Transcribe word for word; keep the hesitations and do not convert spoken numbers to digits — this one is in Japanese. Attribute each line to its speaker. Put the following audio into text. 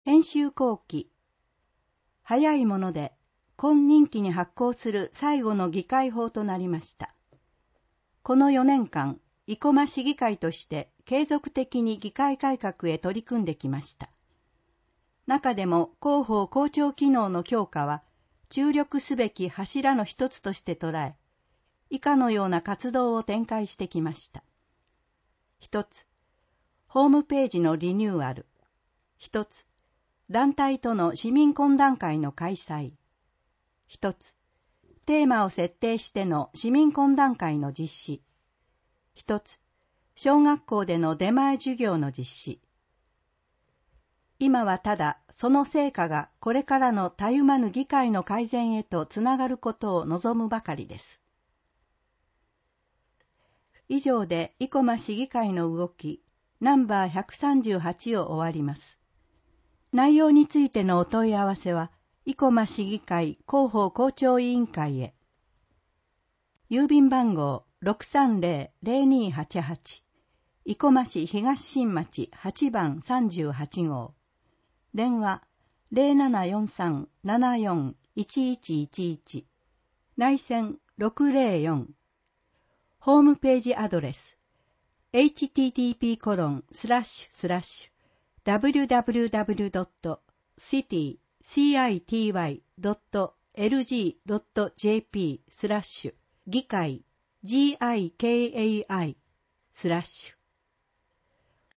Speaker 1: 編集後期。早いもので、今任期に発行する最後の議会法となりました。このよねんかん、生駒市議会として継続的に議会改革へ取り組んできました。中でも広報公聴機能の強化は、注力すべき柱の一つとして捉え、以下のような活動を展開してきました。一つ、ホームページのリニューアル。一つ、団体との市民懇談会の開催。一つ、テーマを設定しての市民懇談会の実施。一つ、小学校での出前授業の実施。今はただその成果がこれからのたゆまぬ議会の改善へとつながることを望むばかりです。以上で生駒市議会の動きナンバーひゃくさんじゅうはちを終わります。内容についてのお問い合わせは、生駒市議会広報公聴委員会へ。郵便番号 ろくさんぜろ ぜろにはちはち、生駒市東新町はちばんさんじゅうはちごう。電話 ゼロななよんさん ななよん いちいちいちいち、内線ろくぜろよん。ホームページアドレス エイチティーティーピーコロンスラッシュスラッシュダブリューダブリューダブリュードットシティドットエルジードットジェーピー スラッシュ議会 ギカイスラッシュ